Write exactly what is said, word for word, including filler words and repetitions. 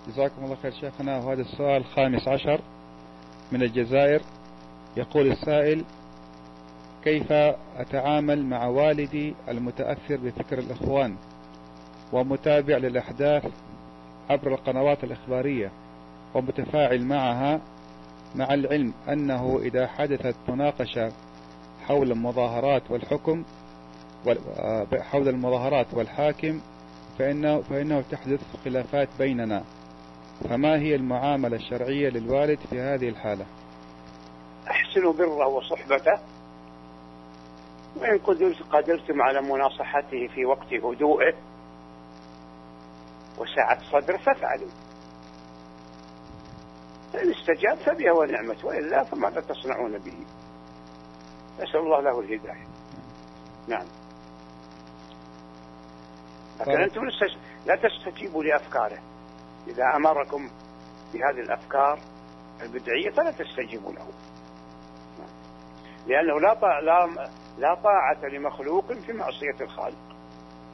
جزاكم الله خير شيخنا. وهذا السؤال الخامس عشر من الجزائر. يقول السائل: كيف أتعامل مع والدي المتأثر بفكر الإخوان ومتابع للأحداث عبر القنوات الإخبارية ومتفاعل معها، مع العلم أنه إذا حدثت مناقشة حول المظاهرات والحكم حول المظاهرات والحاكم فإنه, فإنه تحدث خلافات بيننا، فما هي المعاملة الشرعية للوالد في هذه الحالة؟ أحسنوا بره وصحبته، وإن قدرتم على مناصحته في وقت هدوئه وسعة صدره فافعلوا، فإن استجاب فبها ونعمت، وإلا فماذا تصنعون به؟ نسأل الله له الهداية. نعم. لكن أنتم لا تستجيبوا لأفكاره. إذا أمركم بهذه الأفكار البدعية فلا تستجيبوا له، لأنه لا لا لا طاعة لمخلوق في معصية الخالق.